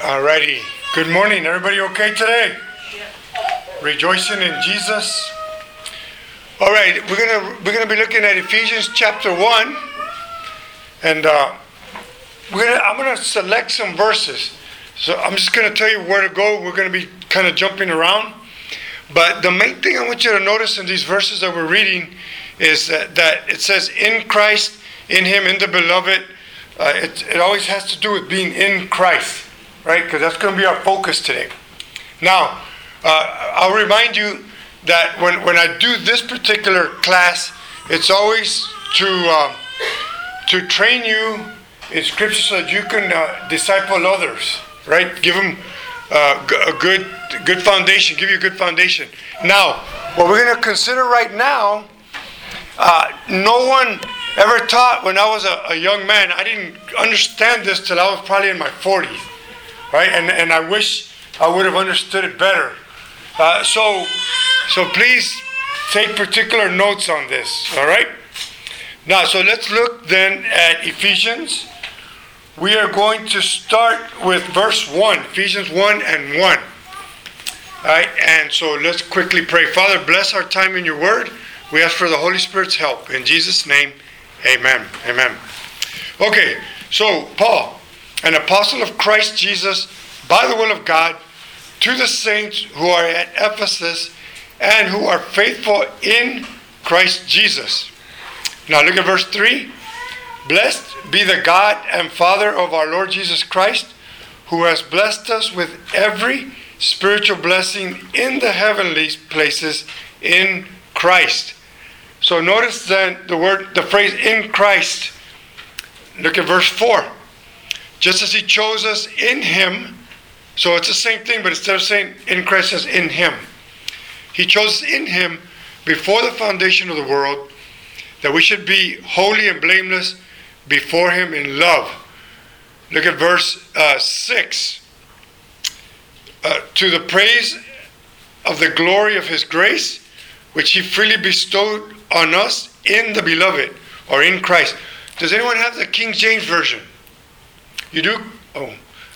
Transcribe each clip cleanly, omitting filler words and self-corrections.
Alrighty. Good morning. Everybody okay today? Rejoicing in Jesus. All right. We're gonna be looking at Ephesians chapter 1, and I'm gonna select some verses. So I'm just gonna tell you where to go. We're gonna be kind of jumping around, but the main thing I want you to notice in these verses that we're reading is that it says in Christ, in Him, in the Beloved. It always has to do with being in Christ, right? Because that's going to be our focus today. Now, I'll remind you that when I do this particular class, it's always to train you in Scripture so that you can disciple others, right? Give them a good foundation. Give you a good foundation. Now, what we're going to consider right now, no one ever taught when I was a young man. I didn't understand this till I was probably in my 40s, right? And I wish I would have understood it better. So please take particular notes on this, all right? Now, so let's look then at Ephesians. We are going to start with verse 1, Ephesians 1 and 1. All right, and so let's quickly pray. Father, bless our time in your word. We ask for the Holy Spirit's help. In Jesus' name, amen. Amen. Okay, so Paul, an apostle of Christ Jesus, by the will of God, to the saints who are at Ephesus and who are faithful in Christ Jesus. Now look at verse 3. Blessed be the God and Father of our Lord Jesus Christ, who has blessed us with every spiritual blessing in the heavenly places in Christ. So notice then the phrase in Christ. Look at verse 4. Just as He chose us in Him, so it's the same thing, but instead of saying in Christ, it says in Him. He chose us in Him before the foundation of the world, that we should be holy and blameless before Him in love. Look at verse 6. To the praise of the glory of His grace, which He freely bestowed on us in the Beloved, or in Christ. Does anyone have the King James Version? You do? Oh.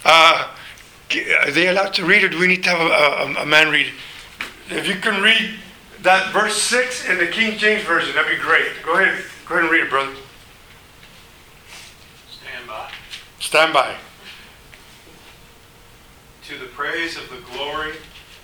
Are they allowed to read, or do we need to have a man read? If you can read that verse 6 in the King James Version, that'd be great. Go ahead and read it, brother. Stand by. Stand by. To the praise of the glory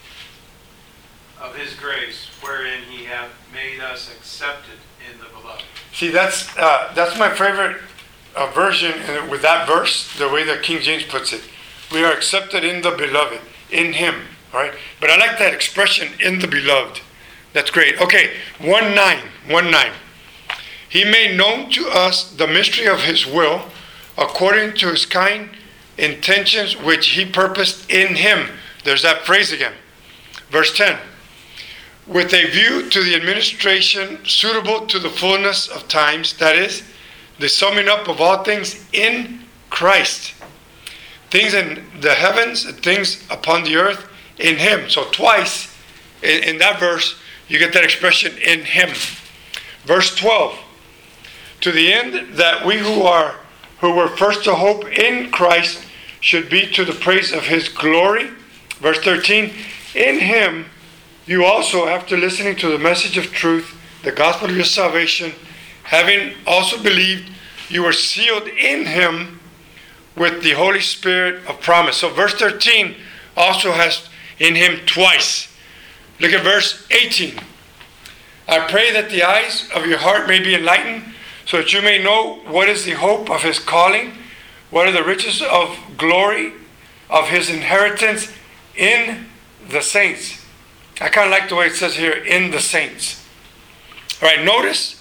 of His grace, wherein He hath made us accepted in the Beloved. See, that's my favorite version with that verse, the way that King James puts it. We are accepted in the Beloved, in Him. All right? But I like that expression, in the Beloved. That's great. Okay, 1:9. He made known to us the mystery of His will, according to His kind intentions, which He purposed in Him. There's that phrase again. Verse 10. With a view to the administration suitable to the fullness of times, that is, the summing up of all things in Christ. Things in the heavens and things upon the earth in Him. So twice in that verse, you get that expression in Him. Verse 12. To the end that we who were first to hope in Christ should be to the praise of His glory. Verse 13. In Him you also, after listening to the message of truth, the gospel of your salvation, having also believed, you were sealed in Him with the Holy Spirit of promise. So verse 13 also has in Him twice. Look at verse 18. I pray that the eyes of your heart may be enlightened, so that you may know what is the hope of His calling, what are the riches of glory of His inheritance in the saints. I kind of like the way it says here, in the saints. All right, notice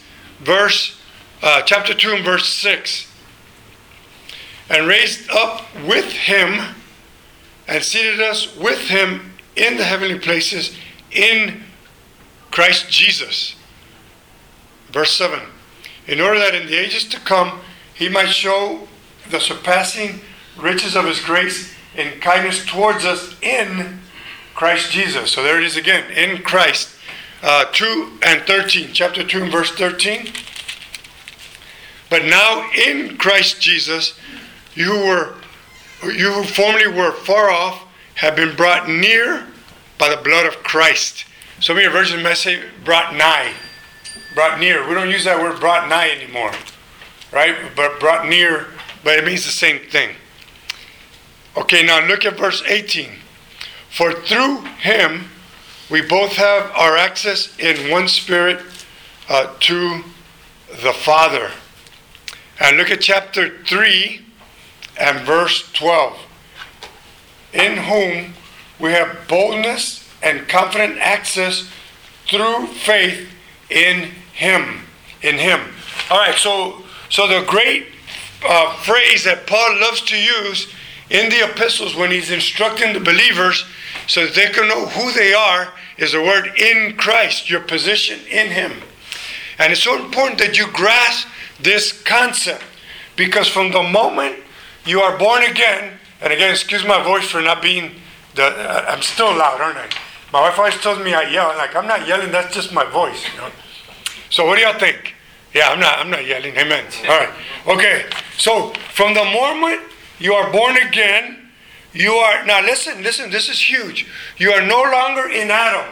chapter 2 and verse 6. And raised up with Him and seated us with Him in the heavenly places in Christ Jesus. Verse 7. In order that in the ages to come He might show the surpassing riches of His grace in kindness towards us in Christ Jesus. So there it is again, in Christ. 2 and 13, chapter 2 and verse 13. But now in Christ Jesus, you who were you who formerly were far off have been brought near by the blood of Christ. Some of your versions may say brought nigh. Brought near. We don't use that word brought nigh anymore. Right? But brought near, but it means the same thing. Okay, now look at verse 18. For through him we both have our access in one spirit to the Father. And look at chapter 3 and verse 12. In whom we have boldness and confident access through faith in him. In him. All right, so the great phrase that Paul loves to use in the epistles when he's instructing the believers so that they can know who they are is the word in Christ, your position in him. And it's so important that you grasp this concept, because from the moment you are born again, and again, excuse my voice for not being I'm still loud, aren't I? My wife always tells me I yell. Like, I'm not yelling, that's just my voice, you know. So what do y'all think? Yeah, I'm not yelling. Amen. All right. Okay. So from the moment you are born again, you are, now listen, this is huge. You are no longer in Adam.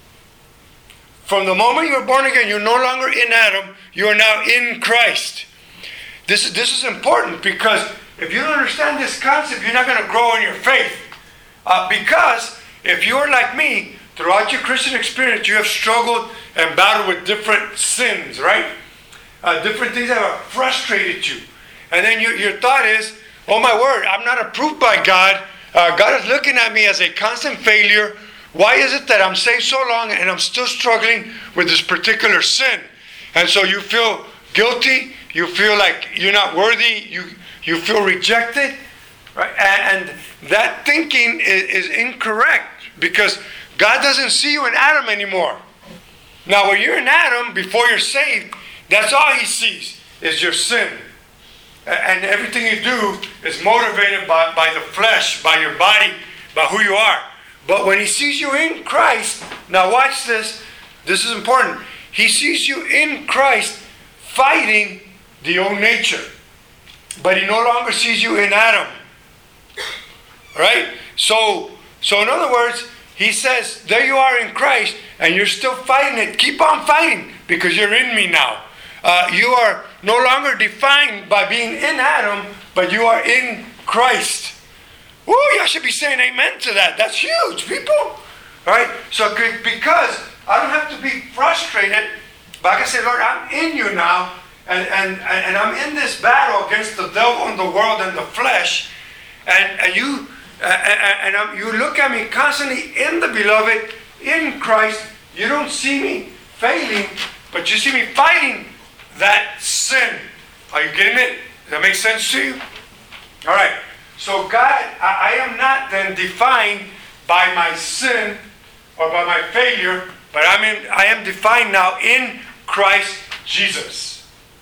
From the moment you are born again, you're no longer in Adam. You are now in Christ. This is important, because if you don't understand this concept, you're not going to grow in your faith. Because if you're like me, throughout your Christian experience, you have struggled and battled with different sins, right? Different things that have frustrated you. And then your thought is, oh my word, I'm not approved by God. God is looking at me as a constant failure. Why is it that I'm saved so long and I'm still struggling with this particular sin? And so you feel guilty. You feel like you're not worthy. You feel rejected. Right? And that thinking is incorrect, because God doesn't see you in Adam anymore. Now, when you're in Adam, before you're saved, that's all he sees is your sin. And everything you do is motivated by the flesh, by your body, by who you are. But when he sees you in Christ, now watch this. This is important. He sees you in Christ fighting the old nature. But he no longer sees you in Adam. Right? So in other words, he says, there you are in Christ, and you're still fighting it. Keep on fighting, because you're in me now. You are no longer defined by being in Adam, but you are in Christ. Woo, y'all should be saying amen to that. That's huge, people. All right? So because I don't have to be frustrated, but I can say, Lord, I'm in you now, and I'm in this battle against the devil and the world and the flesh, and you look at me constantly in the beloved, in Christ. You don't see me failing, but you see me fighting that sin. Are you getting it? Does that make sense to you? All right. So God, I am not then defined by my sin or by my failure, but I am defined now in Christ Jesus.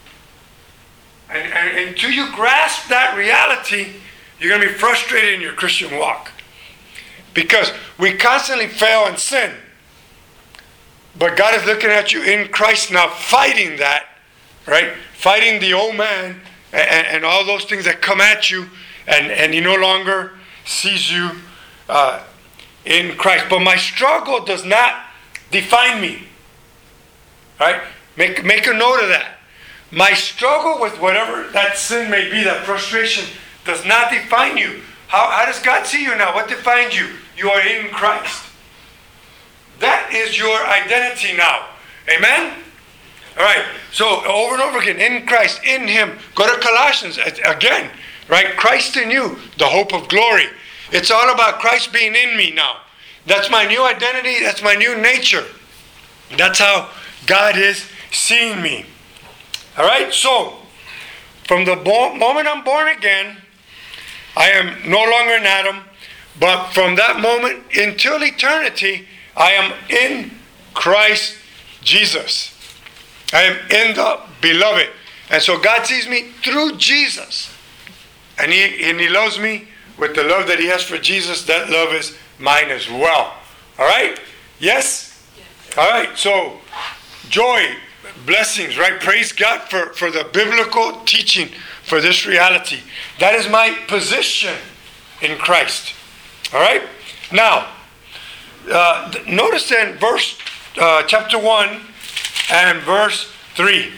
And until you grasp that reality, you're going to be frustrated in your Christian walk. Because we constantly fail and sin. But God is looking at you in Christ now, fighting that, right? Fighting the old man and all those things that come at you, and he no longer sees you in Christ. But my struggle does not define me. Right? Make a note of that. My struggle with whatever that sin may be, that frustration, does not define you. How does God see you now? What defines you? You are in Christ. That is your identity now. Amen? All right. So over and over again, in Christ, in him. Go to Colossians again. Right? Christ in you, the hope of glory. It's all about Christ being in me now. That's my new identity. That's my new nature. That's how God is seeing me. All right? So, from the moment I'm born again, I am no longer in Adam, but from that moment until eternity, I am in Christ Jesus. I am in the beloved. And so God sees me through Jesus. And he loves me with the love that he has for Jesus. That love is mine as well. All right? Yes? All right. So, joy, blessings, right? Praise God for the biblical teaching for this reality. That is my position in Christ. All right? Now, notice in verse chapter 1 and verse 3.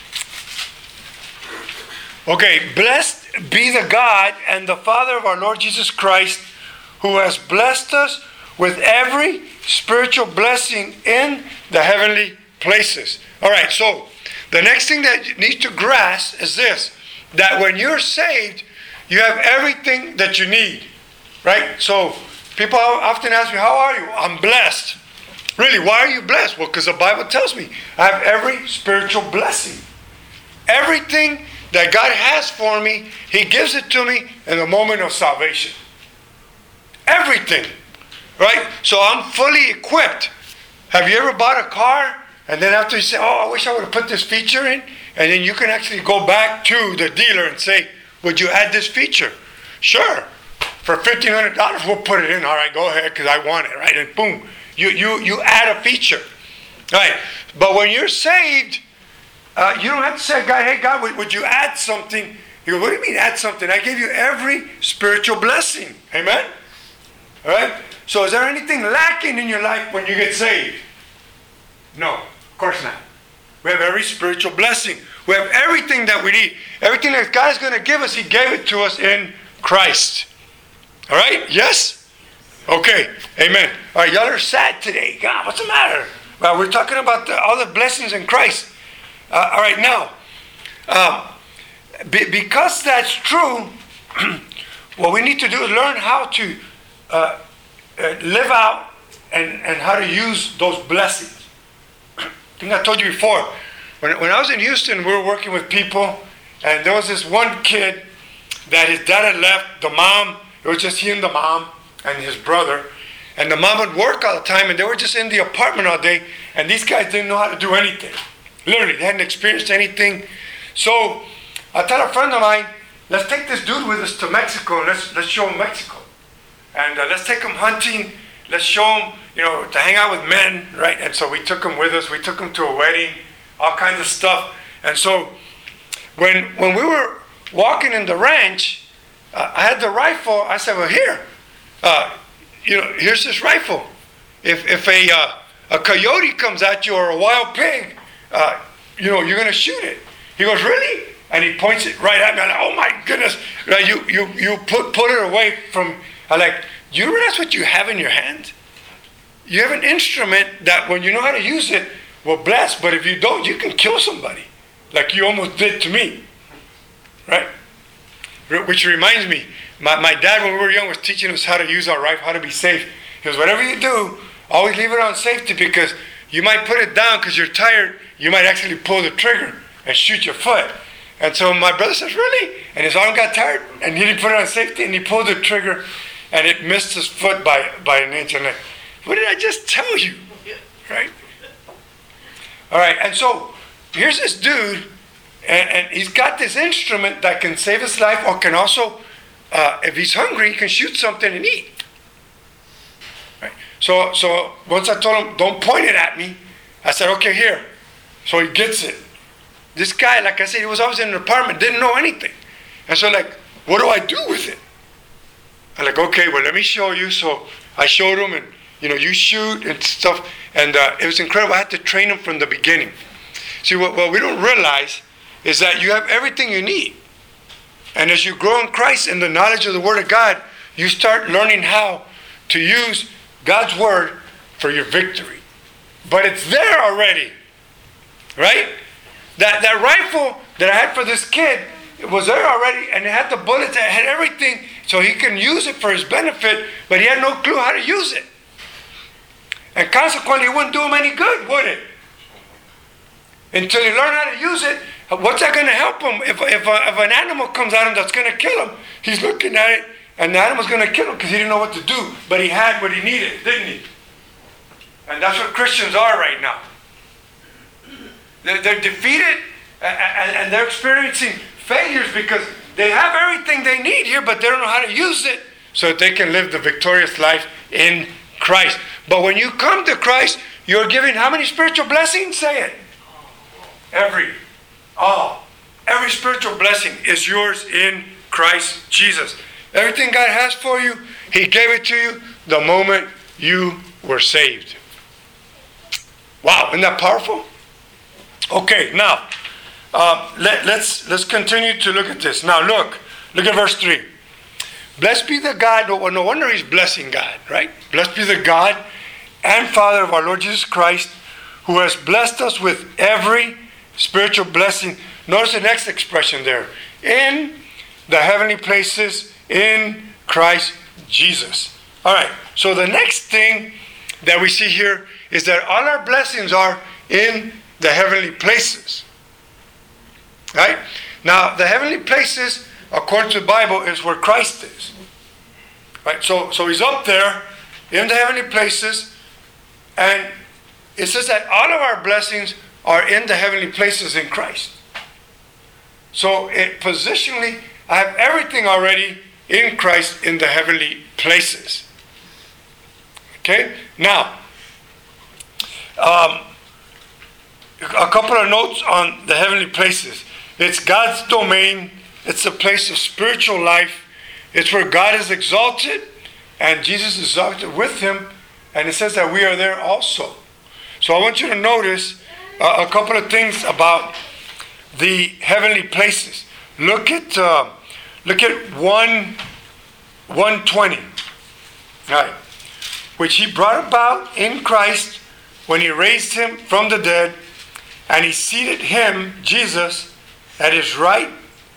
Okay, blessed be the God and the Father of our Lord Jesus Christ, who has blessed us with every spiritual blessing in the heavenly places. All right, so the next thing that you need to grasp is this, that when you're saved, you have everything that you need, right? So people often ask me, how are you? I'm blessed. Really, why are you blessed? Well, because the Bible tells me I have every spiritual blessing. Everything that God has for me, He gives it to me in the moment of salvation. Everything. Right? So I'm fully equipped. Have you ever bought a car and then after you say, oh, I wish I would have put this feature in? And then you can actually go back to the dealer and say, would you add this feature? Sure. For $1,500, we'll put it in. All right, go ahead because I want it. Right? And boom, you add a feature. Right? But when you're saved, you don't have to say, God, hey, God, would you add something? You go, what do you mean add something? I gave you every spiritual blessing. Amen? All right? So is there anything lacking in your life when you get saved? No, of course not. We have every spiritual blessing. We have everything that we need. Everything that God is going to give us, He gave it to us in Christ. All right? Yes? Okay. Amen. All right, y'all are sad today. God, what's the matter? Well, we're talking about all the blessings in Christ. All right, now, because that's true, what we need to do is learn how to live out and how to use those blessings. I think I told you before, when I was in Houston, we were working with people, and there was this one kid that his dad had left, the mom, it was just he and the mom and his brother, and the mom would work all the time, and they were just in the apartment all day, and these guys didn't know how to do anything. Literally, they hadn't experienced anything. So I tell a friend of mine, let's take this dude with us to Mexico and let's show him Mexico. And let's take him hunting. Let's show him, to hang out with men, right? And so we took him with us. We took him to a wedding, all kinds of stuff. And so when we were walking in the ranch, I had the rifle. I said, well, here, here's this rifle. If a coyote comes at you or a wild pig, you're going to shoot it. He goes, really? And he points it right at me. I'm like, oh my goodness. Right, you put it away from, I'm like, do you realize what you have in your hand? You have an instrument that when you know how to use it, will bless. But if you don't, you can kill somebody. Like you almost did to me. Right? Which reminds me, my dad when we were young was teaching us how to use our rifle, how to be safe. He goes, whatever you do, always leave it on safety because you might put it down because you're tired. You might actually pull the trigger and shoot your foot. And so my brother says, really? And his arm got tired and he didn't put it on safety and he pulled the trigger and it missed his foot by an inch. I'm like, what did I just tell you? Right? All right, and so here's this dude and he's got this instrument that can save his life or can also, if he's hungry, he can shoot something and eat. Right? So once I told him, don't point it at me, I said, okay, here. So he gets it. This guy, like I said, he was always in an apartment, didn't know anything. And so like, what do I do with it? I'm like, okay, well, let me show you. So I showed him and, you shoot and stuff. And it was incredible. I had to train him from the beginning. See, what we don't realize is that you have everything you need. And as you grow in Christ and the knowledge of the Word of God, you start learning how to use God's Word for your victory. But it's there already. Right? That rifle that I had for this kid, it was there already, and it had the bullets, it had everything, so he can use it for his benefit, but he had no clue how to use it. And consequently, it wouldn't do him any good, would it? Until he learned how to use it, what's that going to help him? If an animal comes at him that's going to kill him, he's looking at it, and the animal's going to kill him because he didn't know what to do, but he had what he needed, didn't he? And that's what Christians are right now. They're defeated and they're experiencing failures because they have everything they need here, but they don't know how to use it so that they can live the victorious life in Christ. But when you come to Christ, you're given how many spiritual blessings? Say it. Every spiritual blessing is yours in Christ Jesus. Everything God has for you, He gave it to you the moment you were saved. Wow, isn't that powerful? Okay, now, let's continue to look at this. Now look at verse 3. Blessed be the God, no wonder He's blessing God, right? Blessed be the God and Father of our Lord Jesus Christ, who has blessed us with every spiritual blessing. Notice the next expression there. In the heavenly places in Christ Jesus. All right, so the next thing that we see here is that all our blessings are in the heavenly places. Right? Now, the heavenly places, according to the Bible, is where Christ is. Right? So He's up there in the heavenly places, and it says that all of our blessings are in the heavenly places in Christ. So positionally, I have everything already in Christ in the heavenly places. Okay? Now, a couple of notes on the heavenly places. It's God's domain. It's a place of spiritual life. It's where God is exalted and Jesus is exalted with Him. And it says that we are there also. So I want you to notice a couple of things about the heavenly places. Look at 1:20. All right. Which He brought about in Christ when He raised Him from the dead, and He seated Him, Jesus, at His right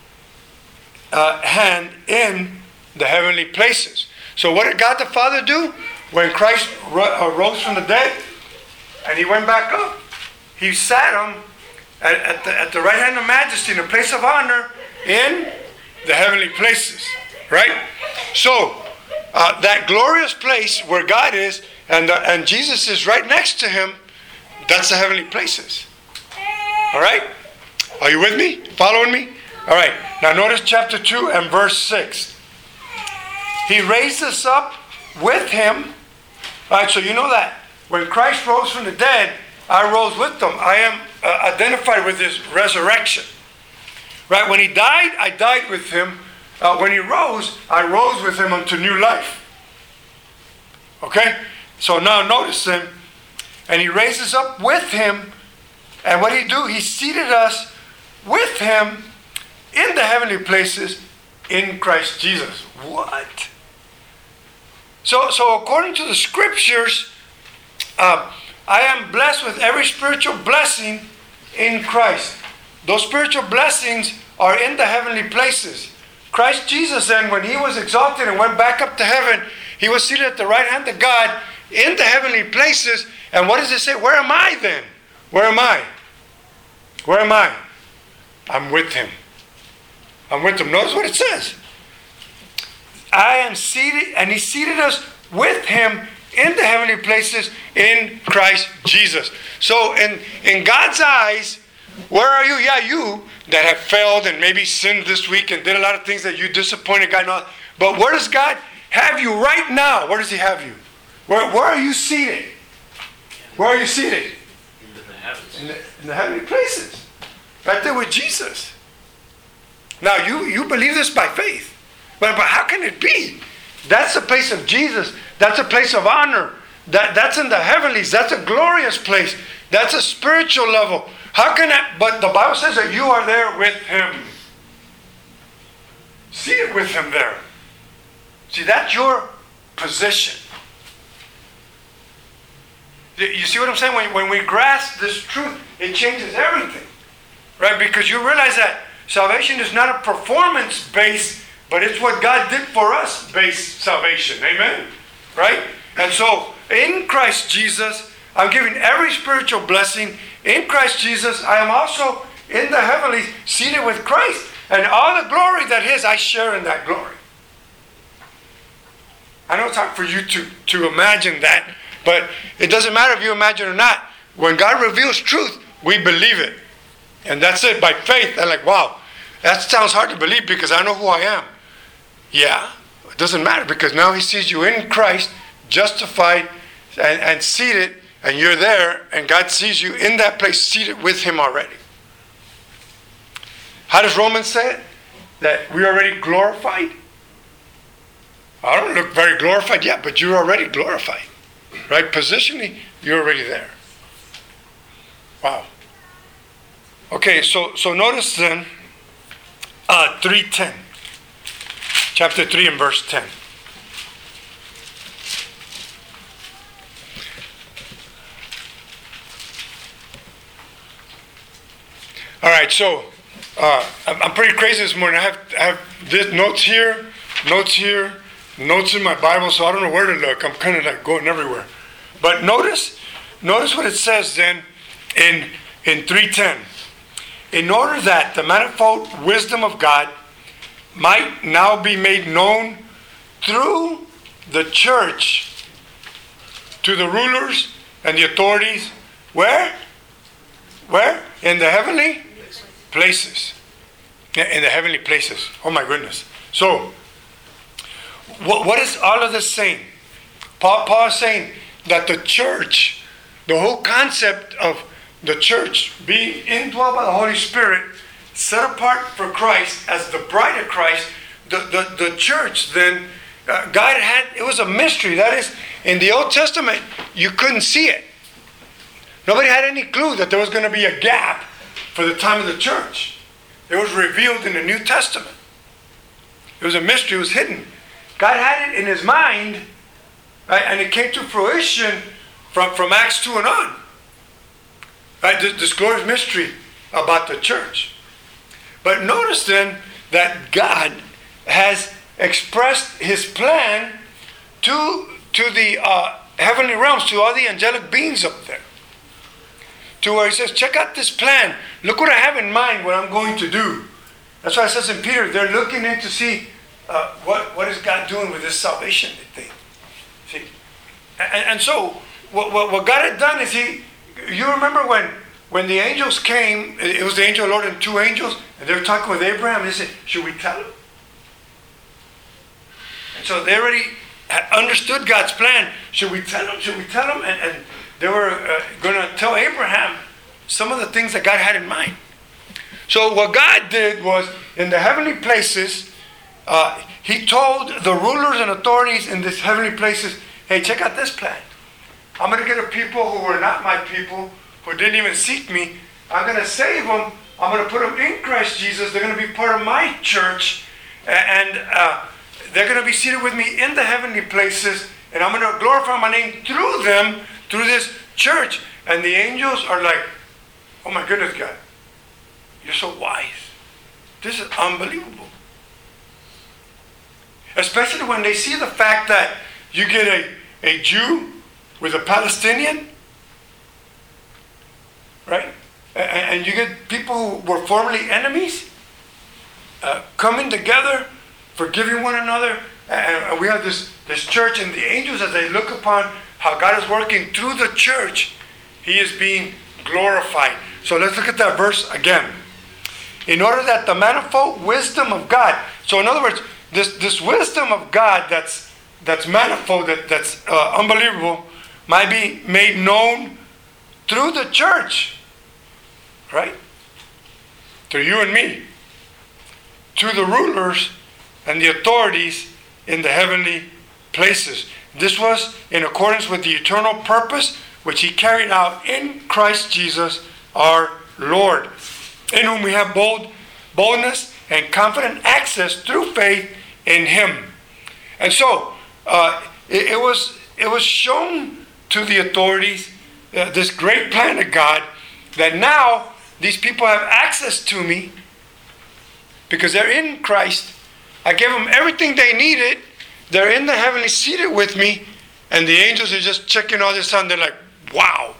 hand in the heavenly places. So what did God the Father do? When Christ rose from the dead and He went back up, He sat Him at the right hand of majesty in the place of honor in the heavenly places. Right? So, that glorious place where God is and Jesus is right next to Him, that's the heavenly places. All right? Are you with me? Following me? All right. Now notice chapter 2 and verse 6. He raised us up with Him. All right, so you know that when Christ rose from the dead, I rose with Him. I am identified with His resurrection. Right? When He died, I died with Him. When He rose, I rose with Him unto new life. Okay? So now notice Him. And He raised us up with Him. And what did He do? He seated us with Him in the heavenly places in Christ Jesus. What? So according to the Scriptures, I am blessed with every spiritual blessing in Christ. Those spiritual blessings are in the heavenly places. Christ Jesus then, when He was exalted and went back up to heaven, He was seated at the right hand of God in the heavenly places. And what does it say? Where am I then? Where am I? Where am I? I'm with Him. I'm with Him. Notice what it says. I am seated, and He seated us with Him in the heavenly places in Christ Jesus. So in God's eyes, where are you? Yeah, you that have failed and maybe sinned this week and did a lot of things that you disappointed God. But where does God have you right now? Where does He have you? Where are you seated? Where are you seated? In the heavens. In the heavenly places. Right there with Jesus. Now, you believe this by faith. But how can it be? That's the place of Jesus. That's a place of honor. That's in the heavenlies. That's a glorious place. That's a spiritual level. How can that? But the Bible says that you are there with Him. Seated with Him there. See, that's your position. You see what I'm saying? When we grasp this truth, it changes everything. Right? Because you realize that salvation is not a performance-based, but it's what God did for us based salvation. Amen? Right? And so, in Christ Jesus, I'm giving every spiritual blessing. In Christ Jesus, I am also in the heavenlies, seated with Christ. And all the glory that His, I share in that glory. I know it's hard for you to imagine that, but it doesn't matter if you imagine or not. When God reveals truth, we believe it. And that's it, by faith. I'm like, wow, that sounds hard to believe because I know who I am. Yeah, it doesn't matter because now He sees you in Christ, justified and seated, and you're there, and God sees you in that place, seated with Him already. How does Romans say it? That we're already glorified? I don't look very glorified yet, but you're already glorified. Right? Positionally, you're already there. Wow. Okay, so notice then 3:10. Chapter 3 and verse 10. All right, so I'm pretty crazy this morning. I have this notes here, notes in my Bible, so I don't know where to look. I'm kind of like going everywhere. But notice what it says then in 3:10. In order that the manifold wisdom of God might now be made known through the church to the rulers and the authorities. Where? In the heavenly places. In the heavenly places. Oh my goodness. So, what is all of this saying? Paul is saying that the church, the whole concept of the church being indwelt by the Holy Spirit, set apart for Christ as the bride of Christ, the church then, God had, it was a mystery. That is, in the Old Testament, you couldn't see it. Nobody had any clue that there was going to be a gap for the time of the church. It was revealed in the New Testament. It was a mystery. It was hidden. God had it in his mind, right? And it came to fruition from Acts 2 and on. Right? This glorious mystery about the church. But notice then that God has expressed his plan to the heavenly realms, to all the angelic beings up there. To where he says, check out this plan. Look what I have in mind, what I'm going to do. That's why it says in Peter, they're looking in to see what is God doing with this salvation thing. See? And so, what God had done is you remember when the angels came, it was the angel of the Lord and two angels, and they were talking with Abraham, and they said, should we tell him? And so they already had understood God's plan. Should we tell him? Should we tell him? And they were going to tell Abraham some of the things that God had in mind. So what God did was, in the heavenly places, he told the rulers and authorities in these heavenly places, hey, check out this plan. I'm going to get a people who were not my people, who didn't even seek me. I'm going to save them. I'm going to put them in Christ Jesus. They're going to be part of my church. And they're going to be seated with me in the heavenly places. And I'm going to glorify my name through them, through this church. And the angels are like, oh my goodness, God, you're so wise. This is unbelievable. Especially when they see the fact that you get a Jew with a Palestinian, right? And you get people who were formerly enemies coming together, forgiving one another. And we have this church, and the angels, as they look upon how God is working through the church, he is being glorified. So let's look at that verse again. In order that the manifold wisdom of God, so in other words, this wisdom of God that's manifold, that's unbelievable, might be made known through the church, right? Through you and me, to the rulers and the authorities in the heavenly places. This was in accordance with the eternal purpose which he carried out in Christ Jesus our Lord, in whom we have boldness and confident access through faith in him. And so it was shown to the authorities, this great plan of God, that now these people have access to me because they're in Christ. I gave them everything they needed. They're in the heavenly seated with me, and the angels are just checking all this out. They're like, wow.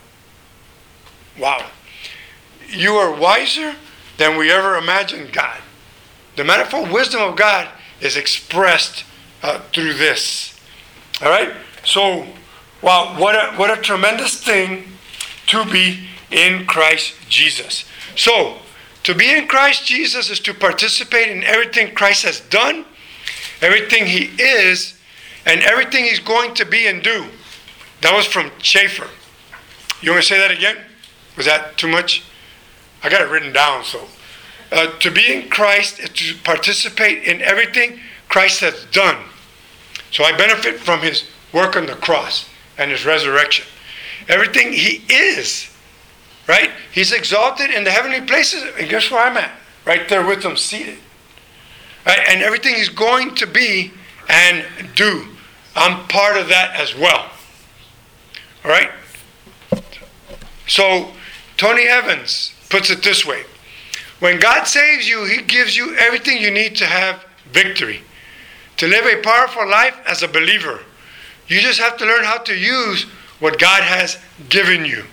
You are wiser than we ever imagined, God. The manifold wisdom of God is expressed through this. All right? So, wow, what a tremendous thing to be in Christ Jesus. So, to be in Christ Jesus is to participate in everything Christ has done, everything he is, and everything he's going to be and do. That was from Schaeffer. You want to say that again? Was that too much? I got it written down. So, to be in Christ is to participate in everything Christ has done. So I benefit from his work on the cross and his resurrection. Everything he is, right? He's exalted in the heavenly places. And guess where I'm at? Right there with him, seated. Right? And everything he's going to be and do, I'm part of that as well. All right? So, Tony Evans puts it this way. When God saves you, he gives you everything you need to have victory. To live a powerful life as a believer. You just have to learn how to use what God has given you.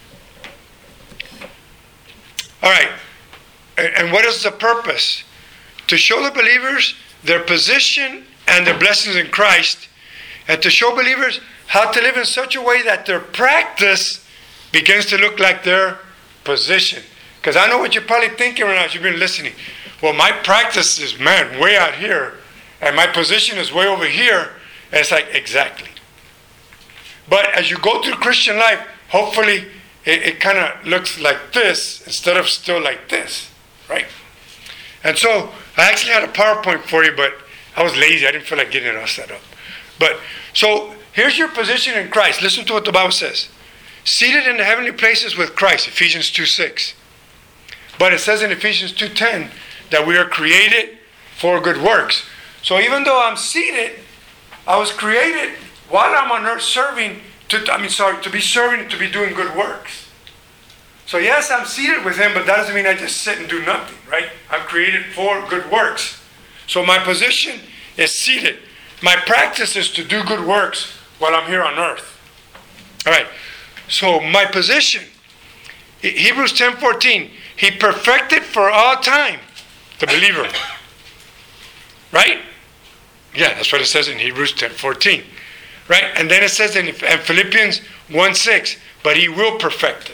All right. And what is the purpose? To show the believers their position and their blessings in Christ, and to show believers how to live in such a way that their practice begins to look like their position. Because I know what you're probably thinking right now as you've been listening. Well, my practice is, man, way out here, and my position is way over here. And it's like, exactly. But as you go through Christian life, hopefully it kind of looks like this instead of still like this, right? And so I actually had a PowerPoint for you, but I was lazy. I didn't feel like getting it all set up. But so here's your position in Christ. Listen to what the Bible says. Seated in the heavenly places with Christ, Ephesians 2:6. But it says in Ephesians 2:10 that we are created for good works. So even though I'm seated, I was created while I'm on earth serving, to be serving, to be doing good works. So yes, I'm seated with him, but that doesn't mean I just sit and do nothing, right? I'm created for good works. So my position is seated. My practice is to do good works while I'm here on earth. All right. So my position, Hebrews 10:14, he perfected for all time the believer. Right? Yeah, that's what it says in Hebrews 10:14. Right? And then it says in Philippians 1:6, but he will perfect it.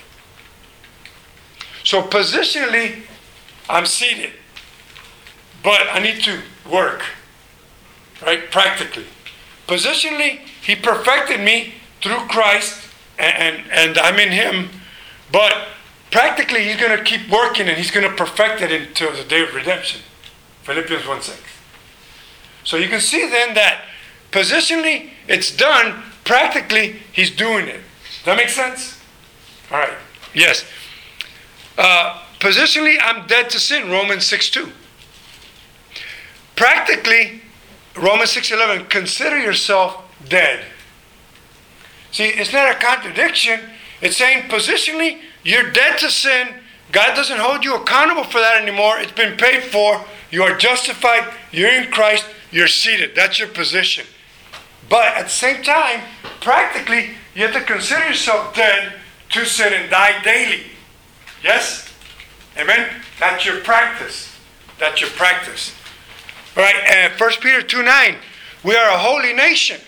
So positionally, I'm seated. But I need to work. Right? Practically. Positionally, he perfected me through Christ, and I'm in him. But practically, he's going to keep working, and he's going to perfect it until the day of redemption. Philippians 1:6. So you can see then that positionally, it's done. Practically, he's doing it. Does that make sense? All right. Yes. Positionally, I'm dead to sin. Romans 6:2. Practically, Romans 6:11. Consider yourself dead. See, it's not a contradiction. It's saying positionally, you're dead to sin. God doesn't hold you accountable for that anymore. It's been paid for. You are justified. You're in Christ. You're seated. That's your position. But at the same time, practically, you have to consider yourself dead to sin and die daily. Yes? Amen? That's your practice. That's your practice. All right, and 1 Peter 2:9, we are a holy nation.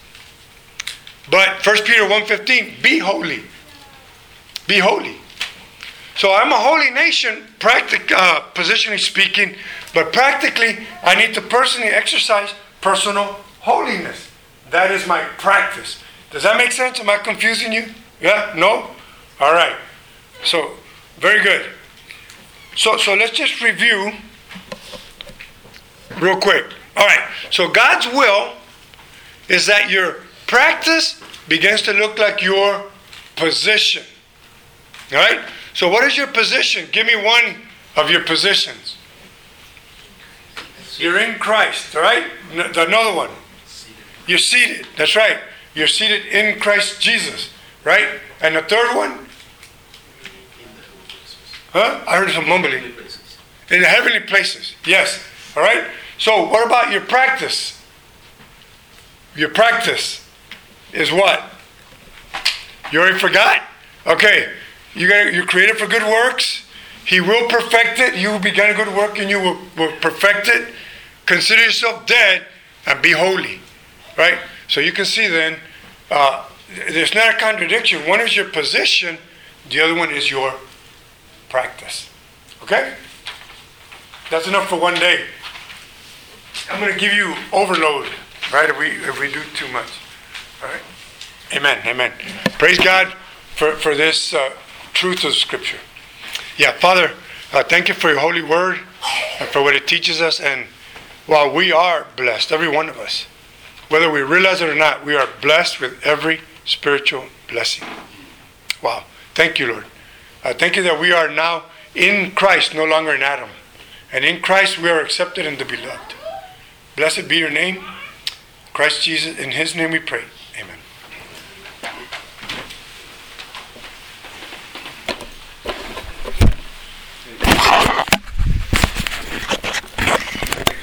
But 1 Peter 1:15, be holy. Be holy. So I'm a holy nation, positionally speaking, but practically, I need to personally exercise personal holiness. That is my practice. Does that make sense? Am I confusing you? Yeah? No? All right. So, very good. So let's just review real quick. All right. So God's will is that your practice begins to look like your position. All right? So what is your position? Give me one of your positions. You're in Christ, all right? Another one. You're seated. That's right. You're seated in Christ Jesus, right? And the third one? Huh? I heard some mumbling. In the heavenly places. Yes. All right? So what about your practice? Your practice is what? You already forgot? Okay. You're created for good works. He will perfect it. You began a good work and you will perfect it. Consider yourself dead and be holy. Right? So you can see then, there's not a contradiction. One is your position. The other one is your practice. Okay? That's enough for one day. I'm going to give you overload, right? If we do too much. All right? Amen. Amen. Praise God for this truth of Scripture. Yeah, Father, thank you for your holy word and for what it teaches us. And while we are blessed, every one of us, Whether we realize it or not, we are blessed with every spiritual blessing. Wow. Thank you, Lord. Thank you that we are now in Christ, no longer in Adam. And in Christ we are accepted in the beloved. Blessed be your name. Christ Jesus, in his name we pray.